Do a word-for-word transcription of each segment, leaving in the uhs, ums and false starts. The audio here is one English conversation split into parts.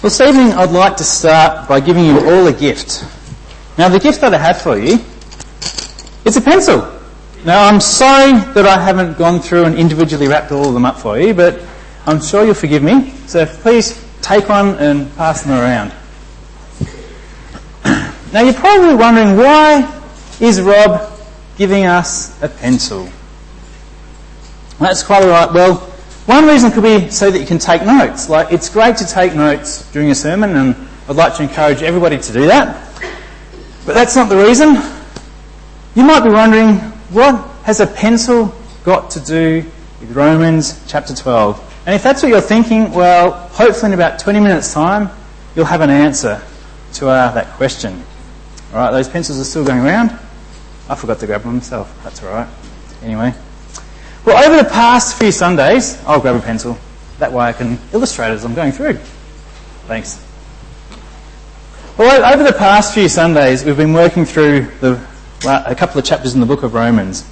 Well, this evening I'd like to start by giving you all a gift. Now, the gift that I have for you is a pencil. Now, I'm sorry that I haven't gone through and individually wrapped all of them up for you, but I'm sure you'll forgive me. So please take one and pass them around. Now, you're probably wondering, why is Rob giving us a pencil? That's quite all right. Well, one reason could be so that you can take notes. Like, it's great to take notes during a sermon, and I'd like to encourage everybody to do that. But that's not the reason. You might be wondering, what has a pencil got to do with Romans chapter twelve? And if that's what you're thinking, well, hopefully in about twenty minutes' time, you'll have an answer to uh, that question. All right, those pencils are still going around. I forgot to grab them myself. That's all right. Anyway. Well, over the past few Sundays, I'll grab a pencil. That way I can illustrate as I'm going through. Thanks. Well, over the past few Sundays, we've been working through the, a couple of chapters in the book of Romans.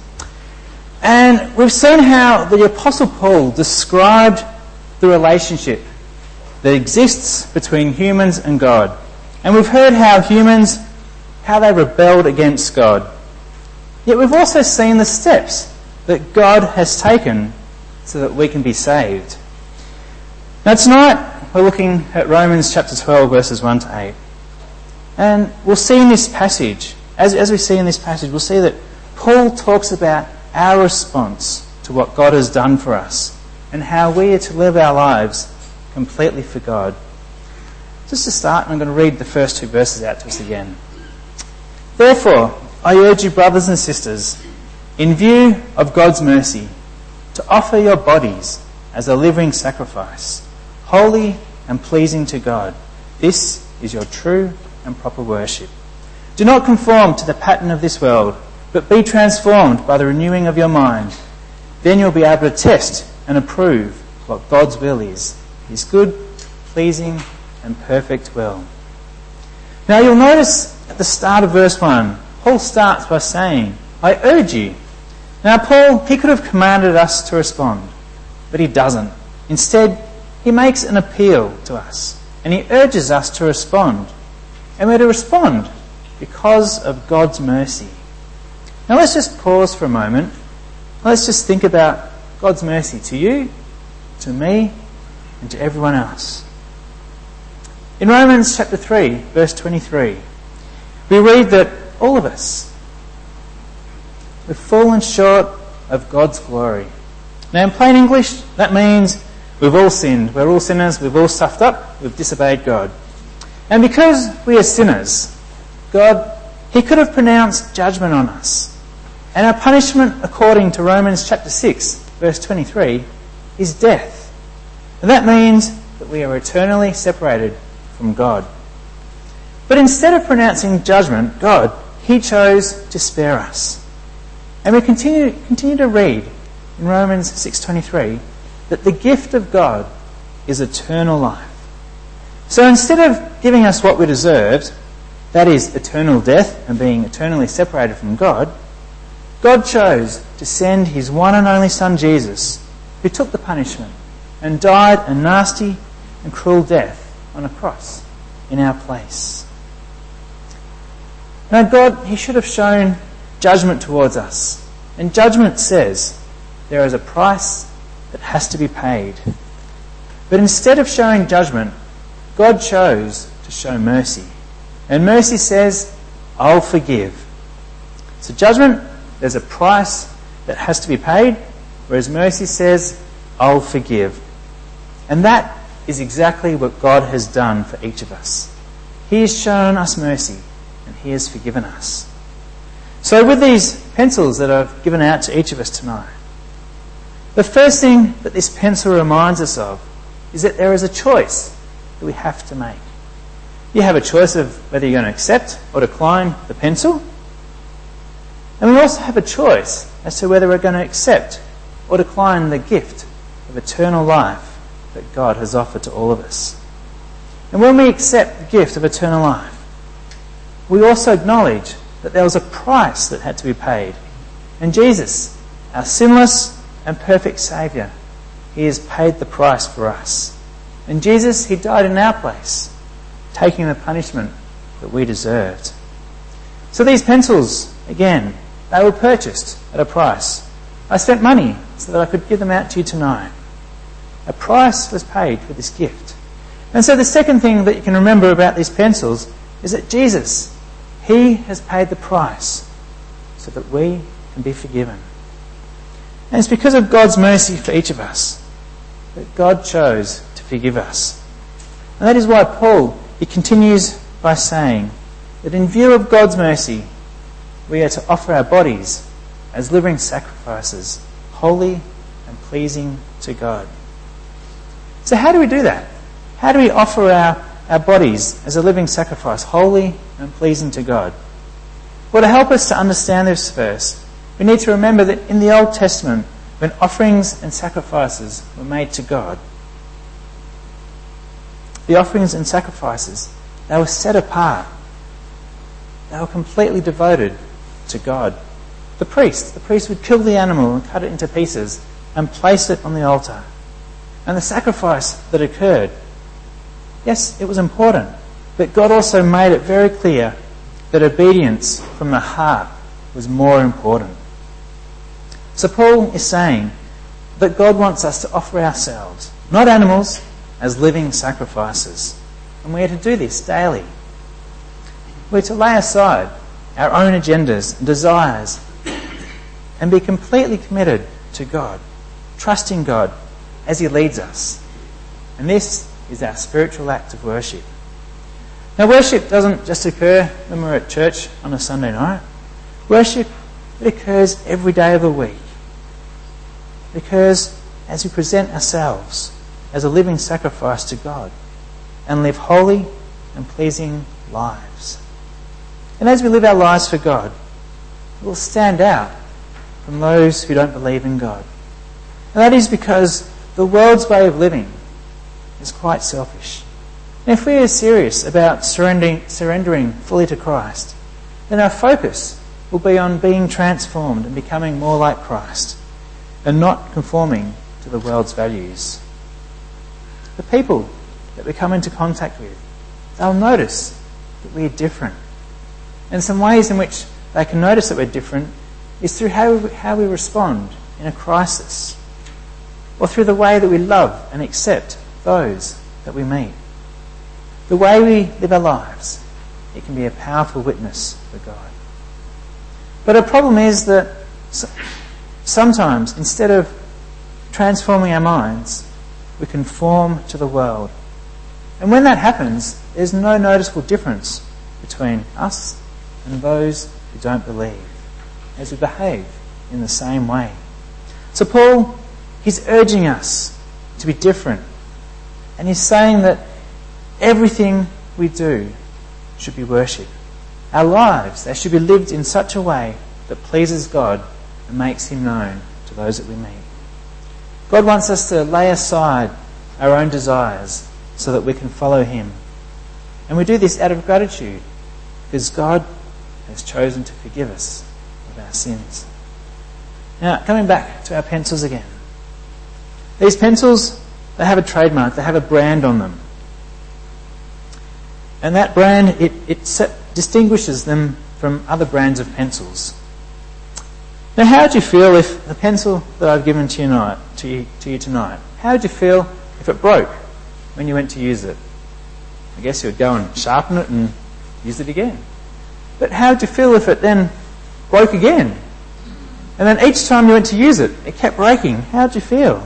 And we've seen how the Apostle Paul described the relationship that exists between humans and God. And we've heard how humans, how they rebelled against God. Yet we've also seen the steps that God has taken so that we can be saved. Now tonight we're looking at Romans chapter twelve verses one to eight. And we'll see in this passage, as, as we see in this passage, we'll see that Paul talks about our response to what God has done for us and how we are to live our lives completely for God. Just to start, I'm going to read the first two verses out to us again. Therefore, I urge you, brothers and sisters, in view of God's mercy, to offer your bodies as a living sacrifice, holy and pleasing to God. This is your true and proper worship. Do not conform to the pattern of this world, but be transformed by the renewing of your mind. Then you'll be able to test and approve what God's will is, His good, pleasing and perfect will. Now you'll notice at the start of verse one, Paul starts by saying, I urge you. Now Paul, he could have commanded us to respond, but he doesn't. Instead, he makes an appeal to us, and he urges us to respond. And we're to respond because of God's mercy. Now let's just pause for a moment. Let's just think about God's mercy to you, to me, and to everyone else. In Romans chapter three, verse twenty-three, we read that all of us, we've fallen short of God's glory. Now in plain English, that means we've all sinned. We're all sinners. We've all stuffed up. We've disobeyed God. And because we are sinners, God, He could have pronounced judgment on us. And our punishment, according to Romans chapter six, verse twenty-three, is death. And that means that we are eternally separated from God. But instead of pronouncing judgment, God, He chose to spare us. And we continue, continue to read in Romans six twenty-three that the gift of God is eternal life. So instead of giving us what we deserved, that is eternal death and being eternally separated from God, God chose to send His one and only Son Jesus, who took the punishment and died a nasty and cruel death on a cross in our place. Now God, He should have shown judgment towards us. And judgment says there is a price that has to be paid. But instead of showing judgment, God chose to show mercy. And mercy says, I'll forgive. So judgment, there's a price that has to be paid, whereas mercy says, I'll forgive. And that is exactly what God has done for each of us. He has shown us mercy, and He has forgiven us. So with these pencils that I've given out to each of us tonight, the first thing that this pencil reminds us of is that there is a choice that we have to make. You have a choice of whether you're going to accept or decline the pencil. And we also have a choice as to whether we're going to accept or decline the gift of eternal life that God has offered to all of us. And when we accept the gift of eternal life, we also acknowledge that there was a price that had to be paid. And Jesus, our sinless and perfect Saviour, He has paid the price for us. And Jesus, he died in our place, taking the punishment that we deserved. So these pencils, again, they were purchased at a price. I spent money so that I could give them out to you tonight. A price was paid for this gift. And so the second thing that you can remember about these pencils is that Jesus, he has paid the price so that we can be forgiven. And it's because of God's mercy for each of us that God chose to forgive us. And that is why Paul, he continues by saying that in view of God's mercy, we are to offer our bodies as living sacrifices, holy and pleasing to God. So how do we do that? How do we offer our, our bodies as a living sacrifice, holy and pleasing to God? Well, to help us to understand this verse, we need to remember that in the Old Testament, when offerings and sacrifices were made to God, the offerings and sacrifices, they were set apart. They were completely devoted to God. The priest, the priest would kill the animal and cut it into pieces and place it on the altar. And the sacrifice that occurred, yes, it was important, but God also made it very clear that obedience from the heart was more important. So Paul is saying that God wants us to offer ourselves, not animals, as living sacrifices. And we are to do this daily. We're to lay aside our own agendas and desires and be completely committed to God, trusting God as he leads us. And this is our spiritual act of worship. Now, worship doesn't just occur when we're at church on a Sunday night. Worship, it occurs every day of the week. It occurs as we present ourselves as a living sacrifice to God and live holy and pleasing lives. And as we live our lives for God, we'll stand out from those who don't believe in God. And that is because the world's way of living is quite selfish. And if we are serious about surrendering, surrendering fully to Christ, then our focus will be on being transformed and becoming more like Christ and not conforming to the world's values. The people that we come into contact with, they'll notice that we're different. And some ways in which they can notice that we're different is through how we, how we respond in a crisis, or through the way that we love and accept those that we meet. The way we live our lives, it can be a powerful witness for God. But a problem is that sometimes, instead of transforming our minds, we conform to the world. And when that happens, there's no noticeable difference between us and those who don't believe, as we behave in the same way. So Paul, he's urging us to be different. And he's saying that everything we do should be worship. Our lives, they should be lived in such a way that pleases God and makes him known to those that we meet. God wants us to lay aside our own desires so that we can follow him. And we do this out of gratitude because God has chosen to forgive us of our sins. Now, coming back to our pencils again. These pencils, they have a trademark, they have a brand on them. And that brand, it, it set, distinguishes them from other brands of pencils. Now, how would you feel if the pencil that I've given to you, tonight, to you, to you tonight, how would you feel if it broke when you went to use it? I guess you would go and sharpen it and use it again. But how would you feel if it then broke again? And then each time you went to use it, it kept breaking. How would you feel?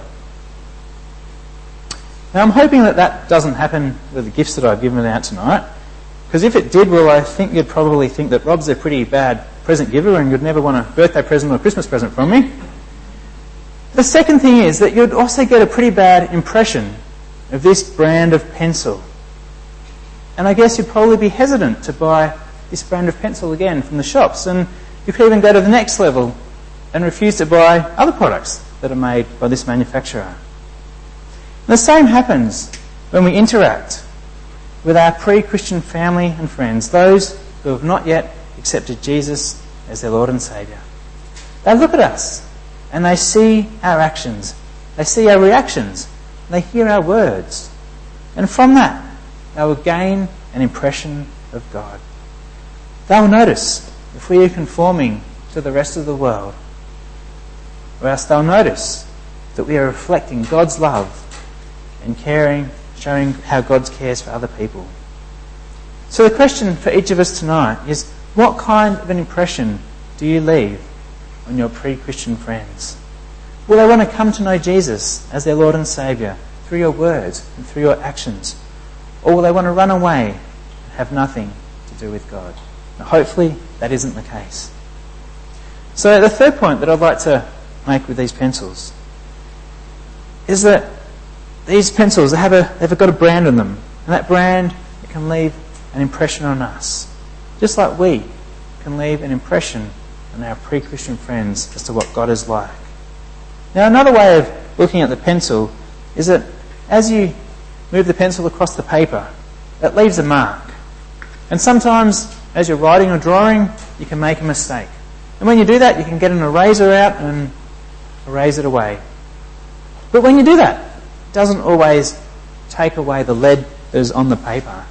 Now, I'm hoping that that doesn't happen with the gifts that I've given out tonight. Because if it did, well, I think you'd probably think that Rob's a pretty bad present giver and you'd never want a birthday present or a Christmas present from me. The second thing is that you'd also get a pretty bad impression of this brand of pencil. And I guess you'd probably be hesitant to buy this brand of pencil again from the shops. And you could even go to the next level and refuse to buy other products that are made by this manufacturer. And the same happens when we interact with our pre-Christian family and friends, those who have not yet accepted Jesus as their Lord and Saviour. They look at us and they see our actions, they see our reactions, they hear our words, And from that, they will gain an impression of God. They will notice if we are conforming to the rest of the world, or else they'll notice that we are reflecting God's love and caring, showing how God cares for other people. So the question for each of us tonight is, what kind of an impression do you leave on your pre-Christian friends? Will they want to come to know Jesus as their Lord and Saviour through your words and through your actions? Or will they want to run away and have nothing to do with God? Now, hopefully that isn't the case. So the third point that I'd like to make with these pencils is that these pencils, they have a, they've got a brand on them. And that brand, it can leave an impression on us. Just like we can leave an impression on our pre-Christian friends as to what God is like. Now, another way of looking at the pencil is that as you move the pencil across the paper, it leaves a mark. And sometimes, as you're writing or drawing, you can make a mistake. And when you do that, you can get an eraser out and erase it away. But when you do that, it doesn't always take away the lead that is on the paper.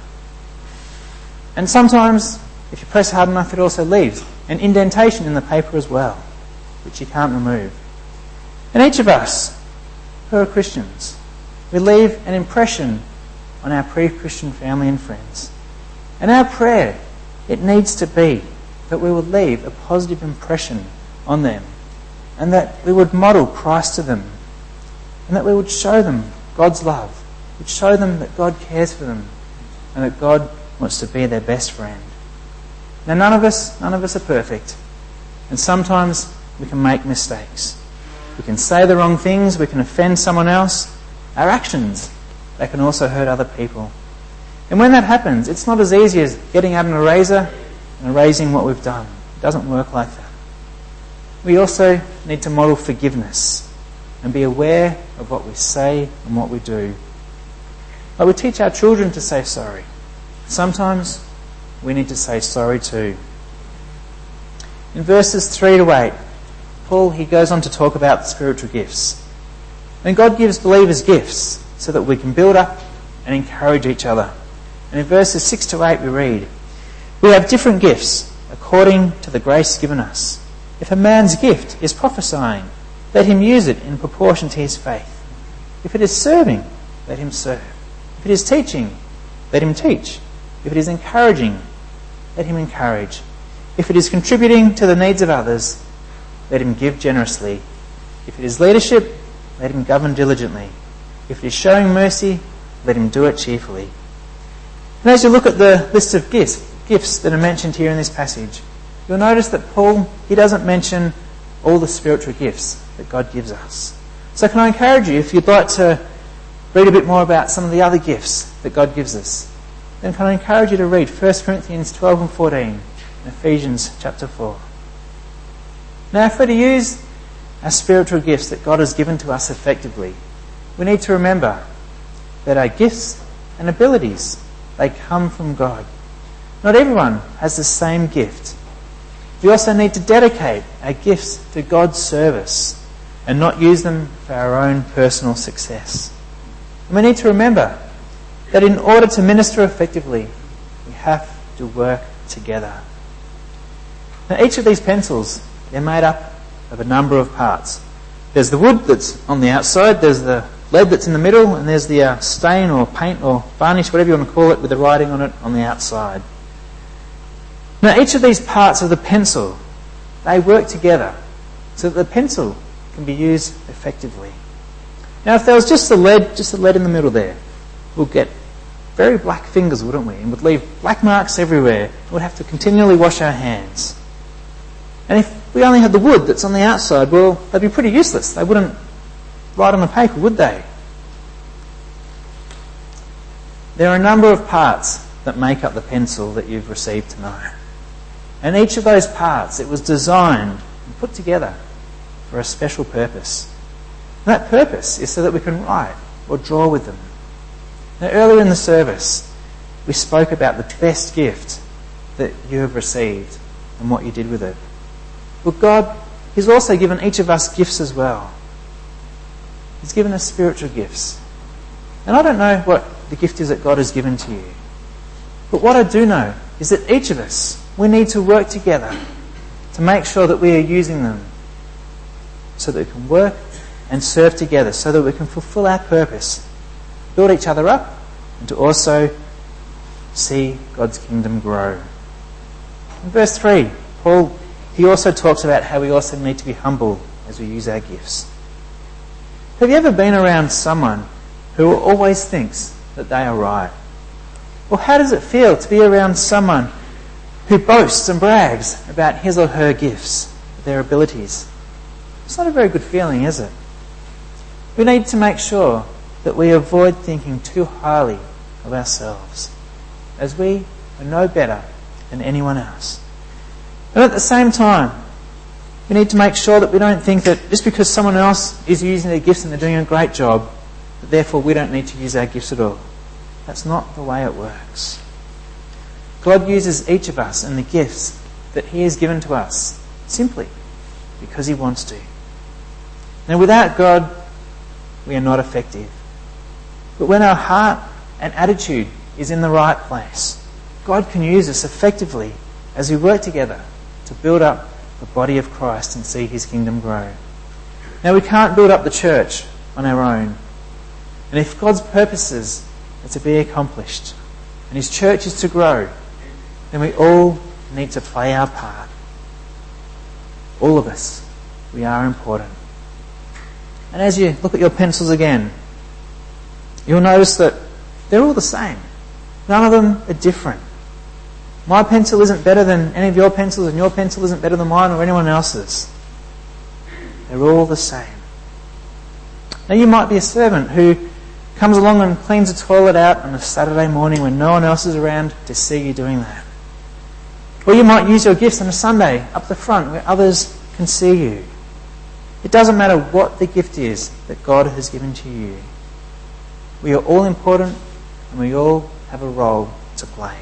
And sometimes, if you press hard enough, it also leaves an indentation in the paper as well, which you can't remove. And each of us, who are Christians, we leave an impression on our pre-Christian family and friends. And our prayer, it needs to be that we would leave a positive impression on them, and that we would model Christ to them, and that we would show them God's love, would show them that God cares for them, and that God wants to be their best friend. Now, none of us, none of us are perfect, and sometimes we can make mistakes. We can say the wrong things, we can offend someone else. Our actions, they can also hurt other people. And when that happens, it's not as easy as getting out an eraser and erasing what we've done. It doesn't work like that. We also need to model forgiveness and be aware of what we say and what we do. Like we teach our children to say sorry. Sometimes we need to say sorry too. In verses three to eight, Paul, he goes on to talk about the spiritual gifts. And God gives believers gifts so that we can build up and encourage each other. And in verses six to eight we read, "We have different gifts according to the grace given us. If a man's gift is prophesying, let him use it in proportion to his faith. If it is serving, let him serve. If it is teaching, let him teach. If it is encouraging, let him encourage. If it is contributing to the needs of others, let him give generously. If it is leadership, let him govern diligently. If it is showing mercy, let him do it cheerfully." And as you look at the list of gifts, gifts that are mentioned here in this passage, you'll notice that Paul, he doesn't mention all the spiritual gifts that God gives us. So can I encourage you, if you'd like to read a bit more about some of the other gifts that God gives us, then can I encourage you to read First Corinthians twelve and fourteen and Ephesians chapter four. Now, if we're to use our spiritual gifts that God has given to us effectively, we need to remember that our gifts and abilities, they come from God. Not everyone has the same gift. We also need to dedicate our gifts to God's service and not use them for our own personal success. And we need to remember that in order to minister effectively, we have to work together. Now, each of these pencils, they're made up of a number of parts. There's the wood that's on the outside, there's the lead that's in the middle, and there's the uh, stain or paint or varnish, whatever you want to call it, with the writing on it on the outside. Now, each of these parts of the pencil, they work together so that the pencil can be used effectively. Now, if there was just the lead, just the lead in the middle there, we'll get very black fingers, wouldn't we? And would leave black marks everywhere. We'd have to continually wash our hands. And if we only had the wood that's on the outside, well, they'd be pretty useless. They wouldn't write on the paper, would they? There are a number of parts that make up the pencil that you've received tonight. And each of those parts, it was designed and put together for a special purpose. And that purpose is so that we can write or draw with them. Now, earlier in the service, we spoke about the best gift that you have received and what you did with it. Well, God, He's also given each of us gifts as well. He's given us spiritual gifts. And I don't know what the gift is that God has given to you. But what I do know is that each of us, we need to work together to make sure that we are using them so that we can work and serve together, so that we can fulfill our purpose, build each other up, and to also see God's kingdom grow. In verse three, Paul, he also talks about how we also need to be humble as we use our gifts. Have you ever been around someone who always thinks that they are right? Or how does it feel to be around someone who boasts and brags about his or her gifts, their abilities? It's not a very good feeling, is it? We need to make sure that we avoid thinking too highly of ourselves, as we are no better than anyone else. And at the same time, we need to make sure that we don't think that just because someone else is using their gifts and they're doing a great job, that therefore we don't need to use our gifts at all. That's not the way it works. God uses each of us and the gifts that He has given to us simply because He wants to. Now, without God, we are not effective. But when our heart and attitude is in the right place, God can use us effectively as we work together to build up the body of Christ and see His kingdom grow. Now, we can't build up the church on our own. And if God's purposes are to be accomplished and His church is to grow, then we all need to play our part. All of us. We are important. And as you look at your pencils again, you'll notice that they're all the same. None of them are different. My pencil isn't better than any of your pencils, and your pencil isn't better than mine or anyone else's. They're all the same. Now, you might be a servant who comes along and cleans the toilet out on a Saturday morning when no one else is around to see you doing that. Or you might use your gifts on a Sunday up the front where others can see you. It doesn't matter what the gift is that God has given to you. We are all important and we all have a role to play.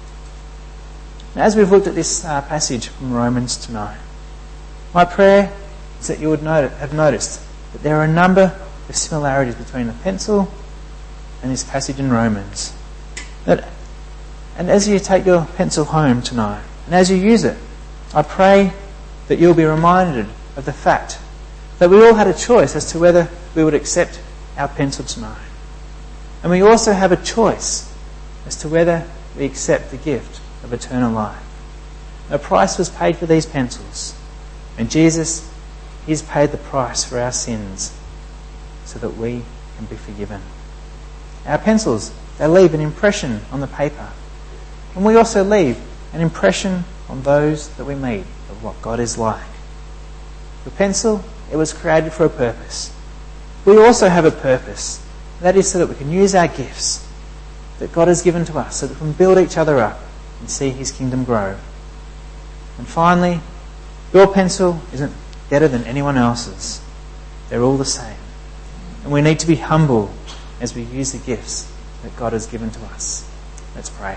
Now, as we've looked at this uh, passage from Romans tonight, my prayer is that you would notice, have noticed that there are a number of similarities between the pencil and this passage in Romans. That, and as you take your pencil home tonight, and as you use it, I pray that you'll be reminded of the fact that we all had a choice as to whether we would accept our pencil tonight. And we also have a choice as to whether we accept the gift of eternal life. A price was paid for these pencils, and Jesus, He's paid the price for our sins so that we can be forgiven. Our pencils, they leave an impression on the paper, and we also leave an impression on those that we meet of what God is like. The pencil, it was created for a purpose. We also have a purpose. That is so that we can use our gifts that God has given to us so that we can build each other up and see His kingdom grow. And finally, your pencil isn't better than anyone else's. They're all the same. And we need to be humble as we use the gifts that God has given to us. Let's pray.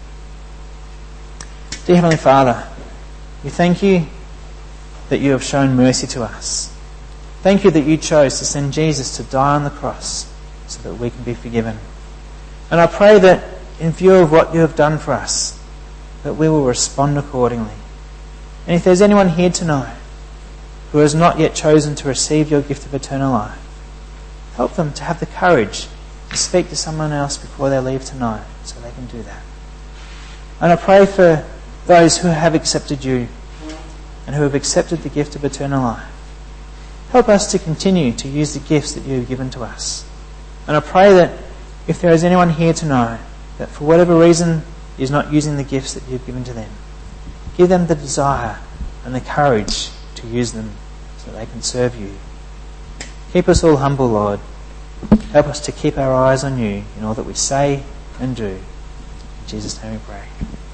Dear Heavenly Father, we thank You that You have shown mercy to us. Thank You that You chose to send Jesus to die on the cross so that we can be forgiven. And I pray that in view of what You have done for us, that we will respond accordingly. And if there's anyone here tonight who has not yet chosen to receive Your gift of eternal life, help them to have the courage to speak to someone else before they leave tonight so they can do that. And I pray for those who have accepted You and who have accepted the gift of eternal life. Help us to continue to use the gifts that You have given to us. And I pray that if there is anyone here tonight that for whatever reason is not using the gifts that You've given to them, give them the desire and the courage to use them so they can serve You. Keep us all humble, Lord. Help us to keep our eyes on You in all that we say and do. In Jesus' name we pray.